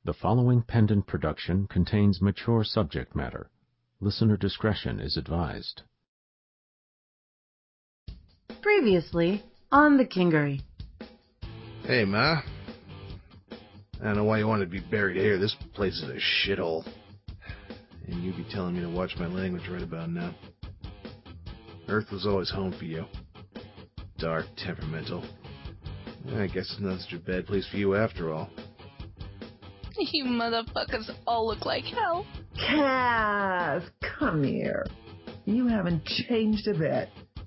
The following pendant production contains mature subject matter. Listener discretion is advised. Previously on the Kingery. Hey, Ma. I don't know why you want to be buried here. This place is a shithole. And you be telling me to watch my language right about now. Earth was always home for you. Dark, temperamental. I guess it's not such a bad place for you after all. You motherfuckers all look like hell. Cass, come here. You haven't changed a bit.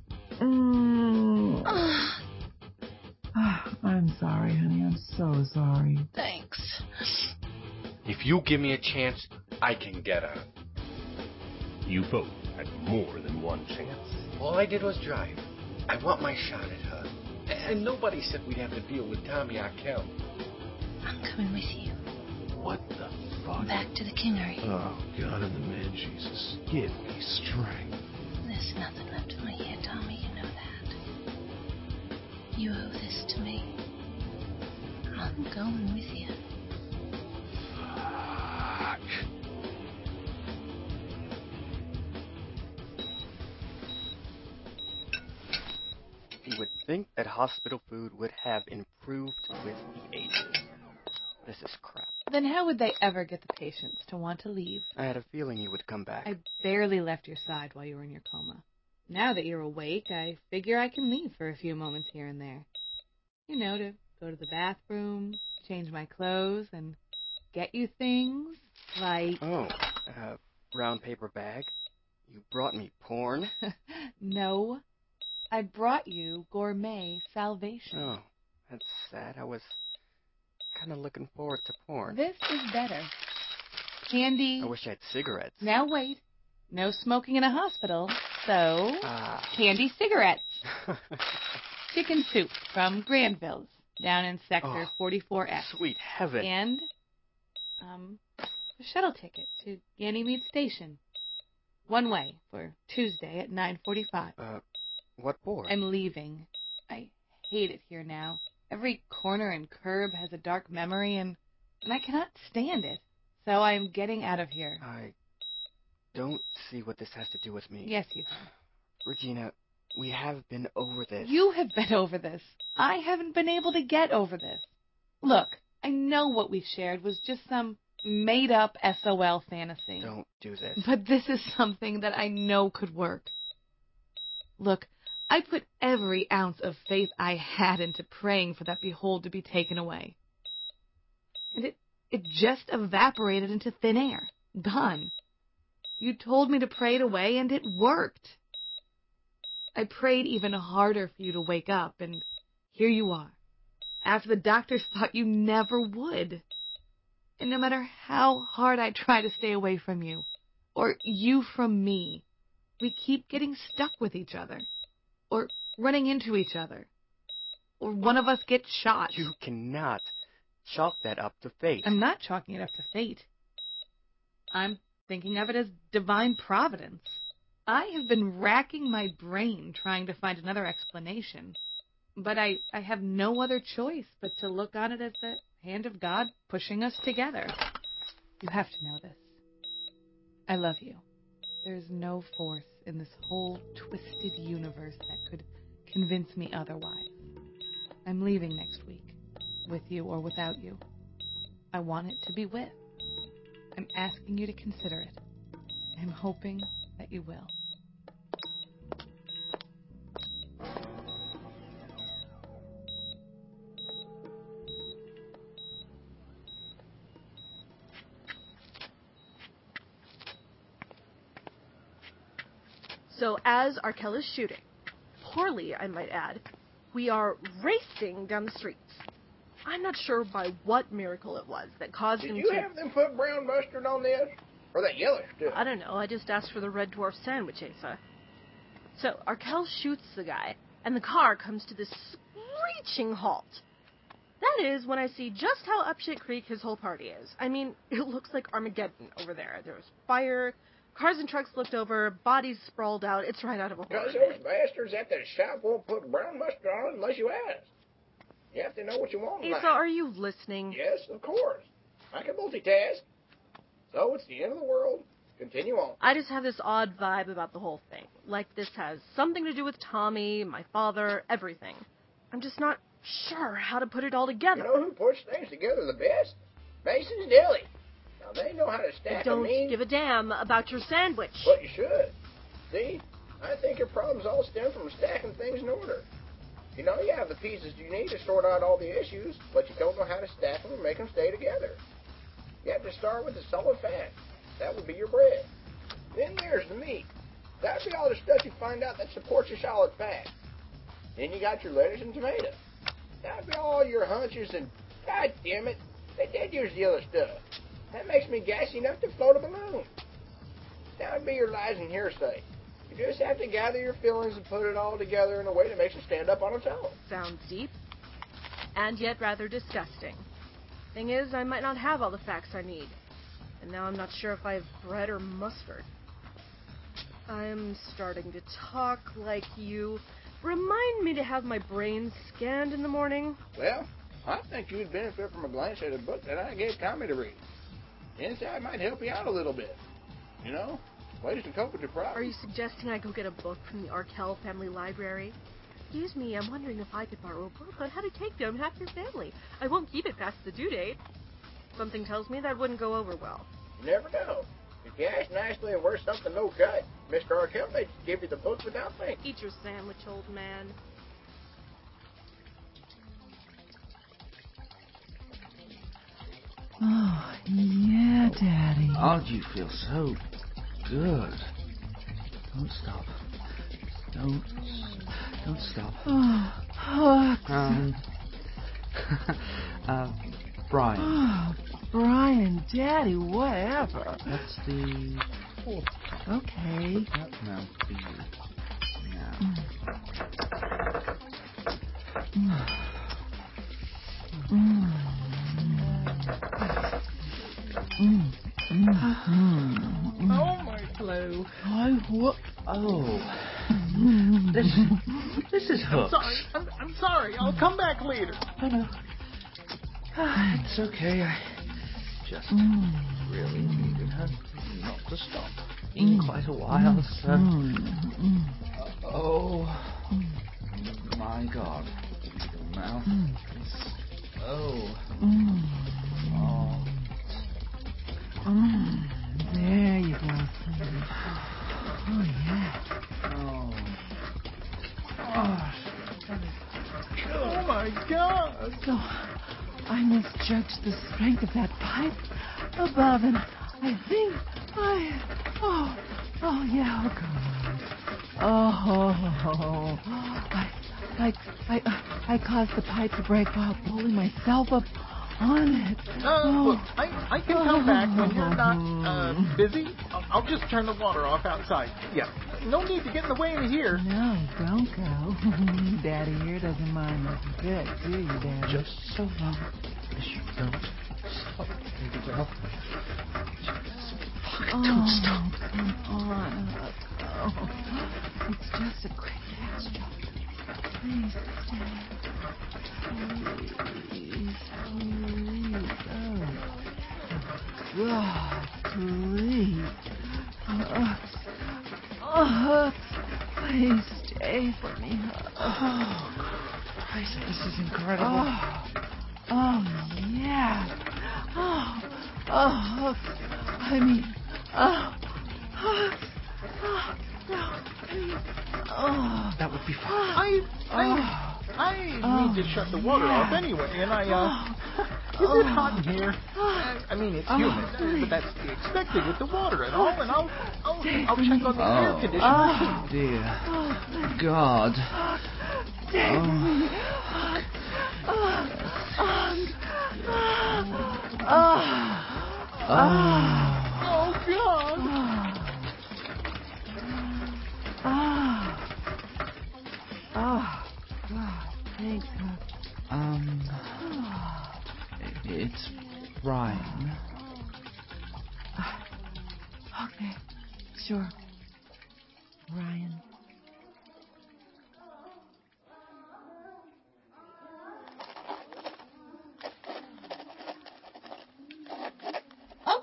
I'm sorry, honey. I'm so sorry. Thanks. If you give me a chance, I can get her. You both had more than one chance. All I did was drive. I want my shot at her. And nobody said we'd have to deal with Tommy Arkell. I'm coming with you. What the fuck? Back to the Kingery. Oh, God and the man Jesus. Give me strength. There's nothing left for me here, Tommy. You know that. You owe this to me. I'm going with you. Fuck. You would think that hospital food would have improved with the ages. This is crap. Then how would they ever get the patients to want to leave? I had a feeling you would come back. I barely left your side while you were in your coma. Now that you're awake, I figure I can leave for a few moments here and there. You know, to go to the bathroom, change my clothes, and get you things like... Oh, brown paper bag? You brought me porn? No. I brought you gourmet salvation. Oh, that's sad. I was kind of looking forward to porn. This is better. Candy. I wish I had cigarettes. Now wait. No smoking in a hospital, so candy cigarettes. Chicken soup from Granville's down in Sector 44F. Sweet heaven. And, a shuttle ticket to Ganymede Station. One way for Tuesday at 9:45. What for? I'm leaving. I hate it here now. Every corner and curb has a dark memory, and I cannot stand it. So I'm getting out of here. I don't see what this has to do with me. Yes, you do. Regina, we have been over this. You have been over this. I haven't been able to get over this. Look, I know what we shared was just some made-up SOL fantasy. Don't do this. But this is something that I know could work. Look, I put every ounce of faith I had into praying for that behold to be taken away. And it just evaporated into thin air. Gone. You told me to pray it away, and it worked. I prayed even harder for you to wake up, and here you are, after the doctors thought you never would. And no matter how hard I try to stay away from you, or you from me, we keep getting stuck with each other, or running into each other, or one of us gets shot. You cannot chalk that up to fate. I'm not chalking it up to fate. I'm thinking of it as divine providence. I have been racking my brain trying to find another explanation, but I have no other choice but to look on it as the hand of God pushing us together. You have to know this. I love you. There's no force in this whole twisted universe that could convince me otherwise. I'm leaving next week, with you or without you. I want it to be with. I'm asking you to consider it. I'm hoping that you will. So as Arkell is shooting, poorly I might add, we are racing down the streets. I'm not sure by what miracle it was that caused him to... Did you have them put brown mustard on this? Or that yellow stuff? I don't know, I just asked for the Red Dwarf sandwich, Asa. So Arkell shoots the guy, and the car comes to this screeching halt. That is when I see just how up shit creek his whole party is. I mean, it looks like Armageddon over there. There's fire... Cars and trucks flipped over, bodies sprawled out. It's right out of a horror. Because those bastards at the shop won't put brown mustard on it unless you ask. You have to know what you want. Asa, are you listening? Yes, of course. I can multitask. So it's the end of the world. Continue on. I just have this odd vibe about the whole thing. Like this has something to do with Tommy, my father, everything. I'm just not sure how to put it all together. You know who puts things together the best? Mason's Deli. Now, they know how to stack I don't give a damn about your sandwich. But you should. See, I think your problems all stem from stacking things in order. You know, you have the pieces you need to sort out all the issues, but you don't know how to stack them and make them stay together. You have to start with the solid fat. That would be your bread. Then there's the meat. That would be all the stuff you find out that supports your solid fat. Then you got your lettuce and tomato. That would be all your hunches and, God damn it, they did use the other stuff. That makes me gassy enough to float a balloon. That would be your lies and hearsay. You just have to gather your feelings and put it all together in a way that makes it stand up on its own. Sounds deep, and yet rather disgusting. Thing is, I might not have all the facts I need, and now I'm not sure if I have bread or mustard. I'm starting to talk like you. Remind me to have my brain scanned in the morning. Well, I think you'd benefit from a glance at a book that I gave Tommy to read. The inside might help you out a little bit. You know, ways to cope with your problems. Are you suggesting I go get a book from the Arkell family library? Excuse me, I'm wondering if I could borrow a book on how to take down half your family. I won't keep it past the due date. Something tells me that wouldn't go over well. You never know. If you ask nicely and wear something no cut, Mr. Arkell may just give you the book without thinking. Eat your sandwich, old man. Oh, yeah, Daddy. Oh, you feel so good. Don't stop. Don't stop. Brian. Oh, Brian, Daddy, whatever. That's the fourth. Okay. That now for you. Oh, my Flo. Oh. This is hooks. I'm sorry. I'll come back later. No. It's okay. I just really needed her not to stop in quite a while, so... Oh, my God. Your mouth is so... There you go, sweetie. Oh, yeah. Oh, my God. So, I misjudged the strength of that pipe above, and I think yeah, I caused the pipe to break while pulling myself up on it. Look, I can come back when you're not, busy. I'll just turn the water off outside. Yeah, no need to get in the way in here. No, don't go. Daddy here doesn't mind a bit, do you, Daddy? Just so long as you don't stop, baby girl. Don't stop. Come on. Oh, it's just a quick catch job. Please stay. Please. Oh, God, please. Please stay for me. Oh, Christ, this is incredible. Oh, yeah. That would be fine. I need to shut the water off anyway, and is it hot in here? I mean, it's humid, but that's to be expected with the water and all, and I'll check on the air conditioner. Oh, dear. God. Oh, God. Thanks, It's Brian. Okay, sure. Ryan.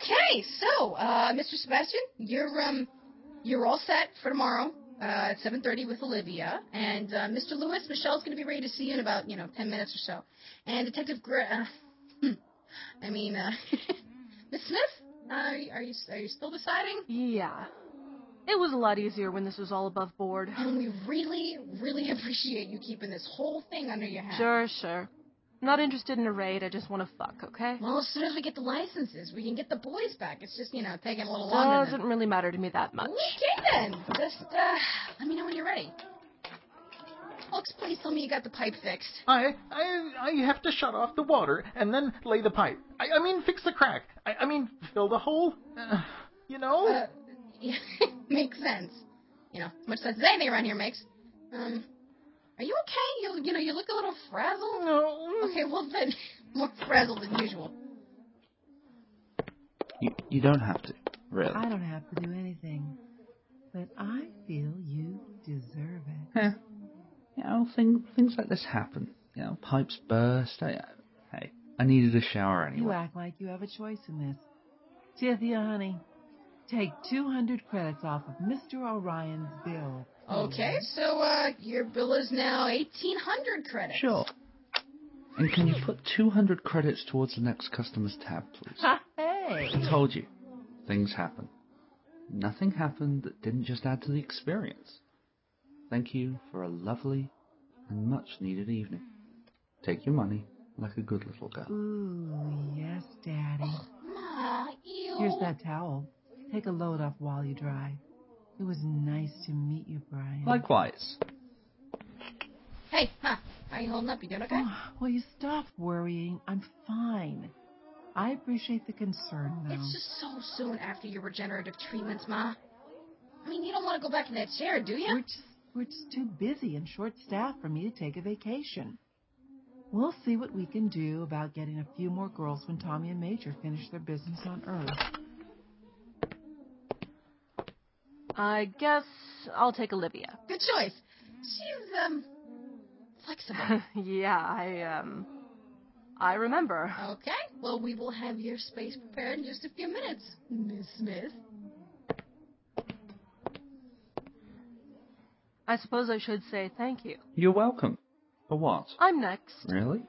Okay, so, Mr. Sebastian, you're all set for tomorrow at 7:30 with Olivia, and Mr. Lewis, Michelle's going to be ready to see you in about 10 minutes or so, and Detective Miss Smith, are you still deciding? Yeah. It was a lot easier when this was all above board. And we really, really appreciate you keeping this whole thing under your hat. Sure. Not interested in a raid, I just want to fuck, okay? Well, as soon as we get the licenses, we can get the boys back. It's just, taking a little longer. Doesn't really matter to me that much. Okay, then. Just, let me know when you're ready. Folks, please tell me you got the pipe fixed. I have to shut off the water and then lay the pipe. I mean, fix the crack. I mean, fill the hole. Yeah, makes sense. As much sense as anything around here makes. Are you okay? You look a little frazzled. No. Okay, well then, more frazzled than usual. You don't have to, really. I don't have to do anything, but I feel you deserve it. Things like this happen. Pipes burst. Hey, I needed a shower anyway. You act like you have a choice in this. Tithia, honey, take 200 credits off of Mr. Orion's bill. Okay, so your bill is now 1,800 credits. Sure. And can you put 200 credits towards the next customer's tab, please? Hey! I told you, things happen. Nothing happened that didn't just add to the experience. Thank you for a lovely and much-needed evening. Take your money like a good little girl. Ooh, yes, Daddy. Ma, ew. Here's that towel. Take a load off while you dry. It was nice to meet you, Brian. Likewise. Hey, how you holding up? You doing okay? Will you stop worrying? I'm fine. I appreciate the concern, though. It's just so soon after your regenerative treatments, Ma. I mean, you don't want to go back in that chair, do you? We're just too busy and short-staffed for me to take a vacation. We'll see what we can do about getting a few more girls when Tommy and Major finish their business on Earth. I guess I'll take Olivia. Good choice. She's, flexible. Yeah, I remember. Okay, well, we will have your space prepared in just a few minutes, Miss Smith. I suppose I should say thank you. You're welcome. For what? I'm next. Really?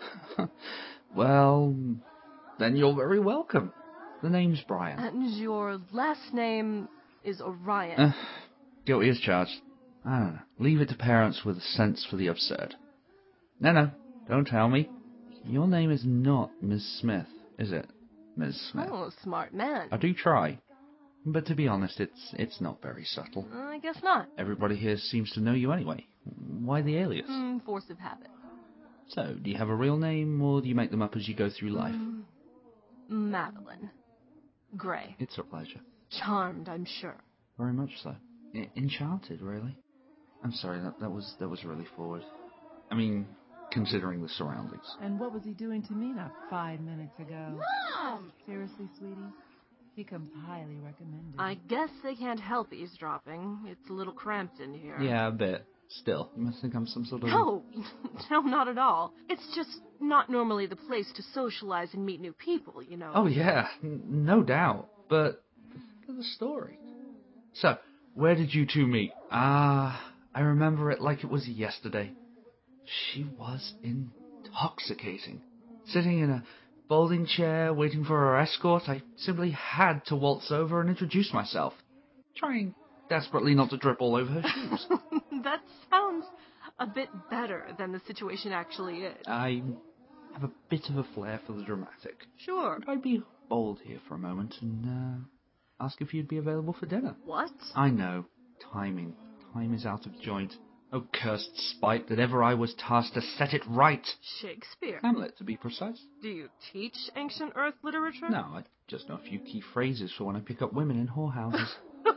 Well, then you're very welcome. The name's Brian. And your last name is Orion. Guilty as charged. I don't know. Leave it to parents with a sense for the absurd. No, don't tell me. Your name is not Miss Smith, is it, Ms. Smith? Oh, smart man. I do try. But to be honest, it's not very subtle. I guess not. Everybody here seems to know you anyway. Why the alias? Force of habit. So, do you have a real name, or do you make them up as you go through life? Madeline. Gray. It's a pleasure. Charmed, I'm sure. Very much so. Enchanted, really. I'm sorry, that was really forward. I mean, considering the surroundings. And what was he doing to me not 5 minutes ago? Mom! Seriously, sweetie? He comes highly recommended. I guess they can't help eavesdropping. It's a little cramped in here. Yeah, a bit. Still, you must think I'm some sort of... No, not at all. It's just not normally the place to socialize and meet new people, you know. Oh, yeah, no doubt. But the story. So, where did you two meet? I remember it like it was yesterday. She was intoxicating. Sitting in a folding chair, waiting for her escort, I simply had to waltz over and introduce myself, trying desperately not to drip all over her shoes. That sounds a bit better than the situation actually is. I have a bit of a flair for the dramatic. Sure. I'd be bold here for a moment and ask if you'd be available for dinner. What? I know. Timing. Time is out of joint. Oh, cursed spite that ever I was tasked to set it right. Shakespeare. Hamlet, to be precise. Do you teach ancient Earth literature? No, I just know a few key phrases for when I pick up women in whorehouses.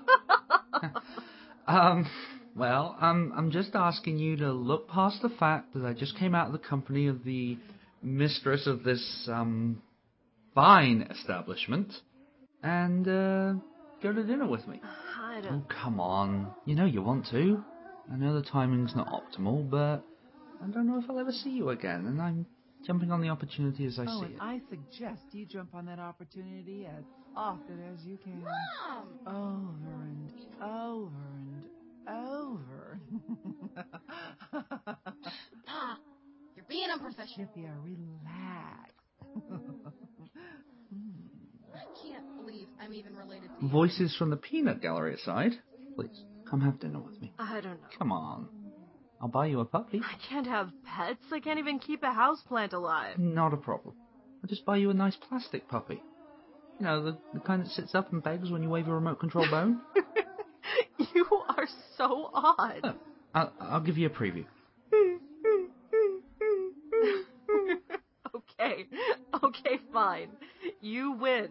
Well, I'm just asking you to look past the fact that I just came out of the company of the mistress of this, fine establishment and, go to dinner with me. I don't... Oh, come on. You know you want to. I know the timing's not optimal, but I don't know if I'll ever see you again, and I'm jumping on the opportunity as I see and it. I suggest you jump on that opportunity as often as you can. Mom! Over and over and over. Pa, you're being unprofessional. Cynthia, relax. I can't believe I'm even related to you. Voices from the peanut gallery aside, please, come have dinner with me. I don't know. Come on. I'll buy you a puppy. I can't have pets. I can't even keep a houseplant alive. Not a problem. I'll just buy you a nice plastic puppy. You know, the kind that sits up and begs when you wave a remote control bone. You are so odd. Oh, I'll give you a preview. Okay, fine. You win.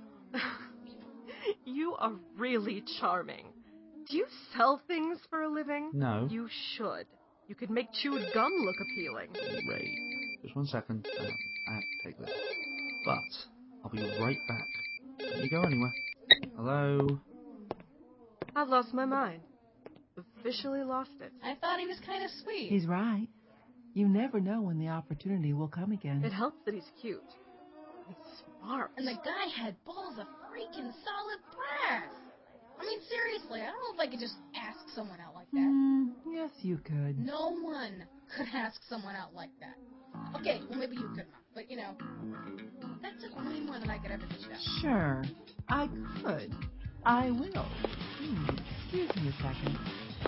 You are really charming. Do you sell things for a living? No. You should. You could make chewed gum look appealing. Great. Just 1 second. I have to take this. But I'll be right back. Don't you go anywhere. Hello? I've lost my mind. Officially lost it. I thought he was kind of sweet. He's right. You never know when the opportunity will come again. It helps that he's cute. He's smart. And the guy had balls of freaking solid brass. I mean, seriously, I don't know if I could just ask someone out like that. Yes, you could. No one could ask someone out like that. Okay, well, maybe you could, Mom. But, you know, that's just way more than I could ever dish out. Sure, I could. I will. Excuse me a second.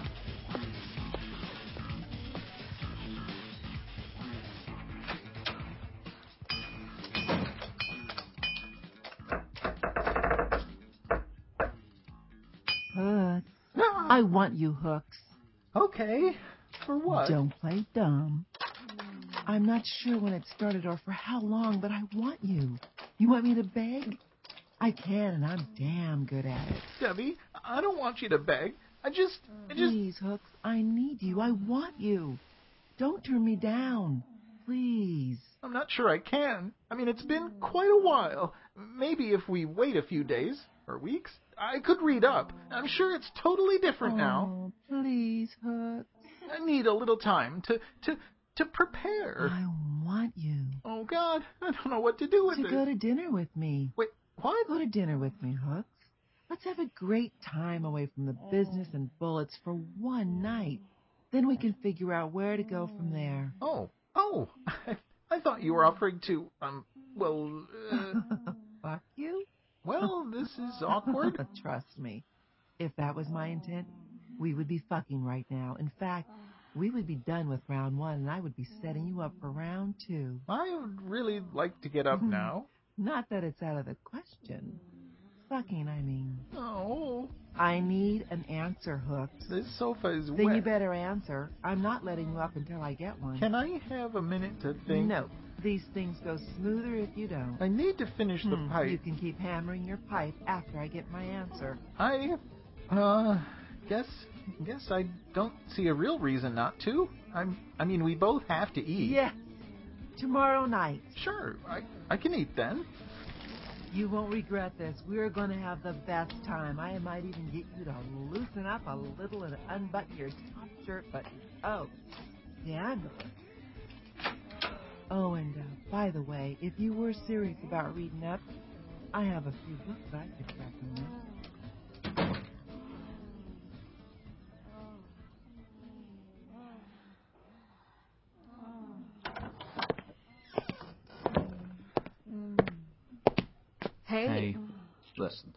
Hooks. I want you, Hooks. Okay. For what? Don't play dumb. I'm not sure when it started or for how long, but I want you. You want me to beg? I can, and I'm damn good at it. Debbie, I don't want you to beg. I just... Please, Hooks, I need you. I want you. Don't turn me down. Please. I'm not sure I can. I mean, it's been quite a while. Maybe if we wait a few days or weeks, I could read up. I'm sure it's totally different now. Oh, please, Hooks. I need a little time to prepare. I want you. Oh, God, I don't know what to do with To this. go to dinner with me. Wait, what? Go to dinner with me, Hooks. Let's have a great time away from the business and bullets for one night. Then we can figure out where to go from there. Oh, I thought you were offering to, Fuck you? Well, this is awkward. Trust me. If that was my intent, we would be fucking right now. In fact, we would be done with round 1, and I would be setting you up for round 2. I would really like to get up now. Not that it's out of the question. Fucking, I mean. Oh. I need an answer, Hooks. This sofa is Then wet. you better answer. I'm not letting you up until I get one. Can I have a minute to think? No. These things go smoother if you don't. I need to finish the pipe. You can keep hammering your pipe after I get my answer. Guess I don't see a real reason not to. I mean, we both have to eat. Yeah. Tomorrow night. Sure, I can eat then. You won't regret this. We're going to have the best time. I might even get you to loosen up a little and unbutton your top shirt button. Oh, scandalous. Oh, and by the way, if you were serious about reading up, I have a few books I could recommend. Hey. Listen.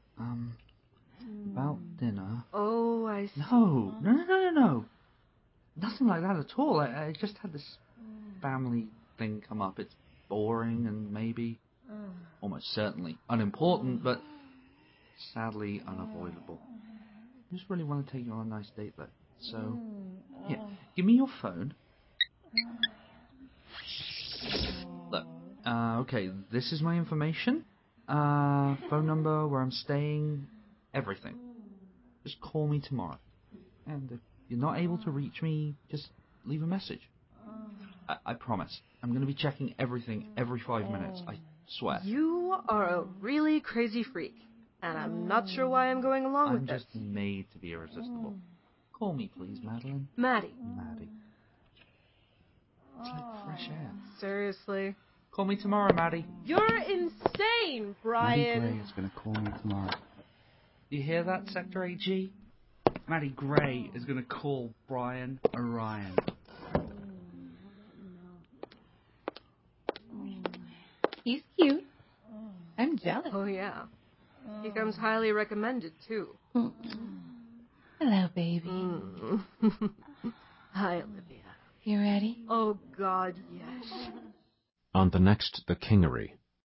About dinner. Oh, I see. No. Nothing like that at all. I just had this family thing come up. It's boring and maybe, almost certainly, unimportant, but sadly unavoidable. I just really want to take you on a nice date, though. So, here, give me your phone. Look, okay, this is my information. Phone number, where I'm staying, everything. Just call me tomorrow. And if you're not able to reach me, just leave a message. I promise. I'm going to be checking everything every 5 minutes. I swear. You are a really crazy freak, and I'm not sure why I'm going along with this. I'm just made to be irresistible. Call me, please, Madeline. Maddie. It's like fresh air. Seriously. Call me tomorrow, Maddie. You're insane, Brian. Maddie Gray is going to call me tomorrow. You hear that, Sector AG? Maddie Gray is going to call Brian Orion. He's cute. I'm jealous. Oh, yeah. He comes highly recommended, too. Hello, baby. Hi, Olivia. You ready? Oh, God, yes. On the next The Kingery.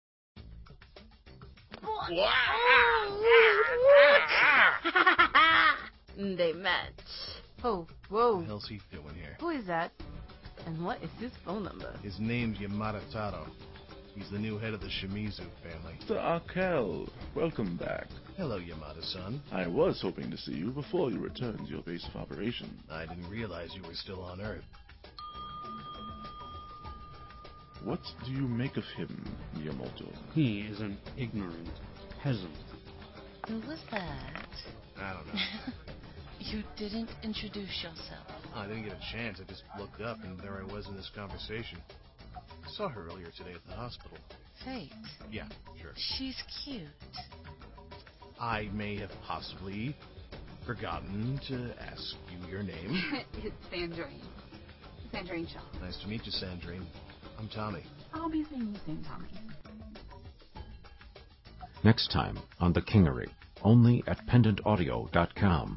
They met. Oh, whoa. What the hell's he doing here? Who is that? And what is his phone number? His name's Yamada Taro. He's the new head of the Shimizu family. Mr. Arkell, welcome back. Hello, Yamada-san. I was hoping to see you before you returned to your base of operation. I didn't realize you were still on Earth. What do you make of him, Miyamoto? He is an ignorant peasant. Who was that? I don't know. You didn't introduce yourself. I didn't get a chance. I just looked up, and there I was in this conversation. I saw her earlier today at the hospital. Fate. Yeah, sure. She's cute. I may have possibly forgotten to ask you your name. It's Sandrine. Sandrine Shaw. Nice to meet you, Sandrine. I'm Tommy. I'll be seeing you soon, Tommy. Next time on The Kingery, only at pendantaudio.com.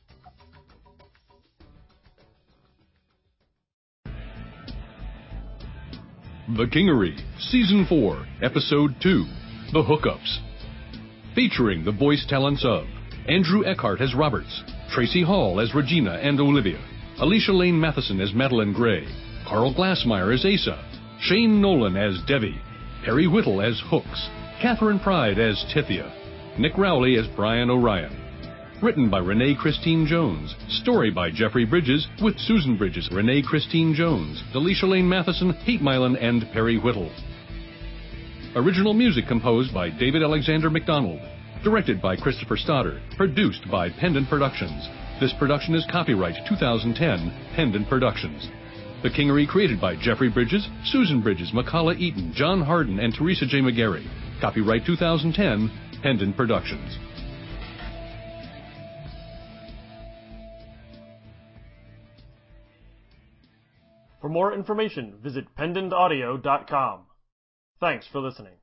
The Kingery, Season 4, Episode 2, The Hookups. Featuring the voice talents of Andrew Eckhart as Roberts, Tracy Hall as Regina and Olivia, Alicia Lane Matheson as Madeline Gray, Carl Glassmeyer as Asa, Shane Nolan as Debbie, Perry Whittle as Hooks, Catherine Pride as Tithia, Nick Rowley as Brian Orion. Written by Renee Christine Jones. Story by Jeffrey Bridges with Susan Bridges, Renee Christine Jones, Delisha Lane Matheson, Kate Milan, and Perry Whittle. Original music composed by David Alexander MacDonald. Directed by Christopher Stoddard. Produced by Pendant Productions. This production is copyright 2010, Pendant Productions. The Kingery created by Jeffrey Bridges, Susan Bridges, Makala Eaton, John Harden, and Teresa J. McGarry. Copyright 2010, Pendant Productions. For more information, visit pendantaudio.com. Thanks for listening.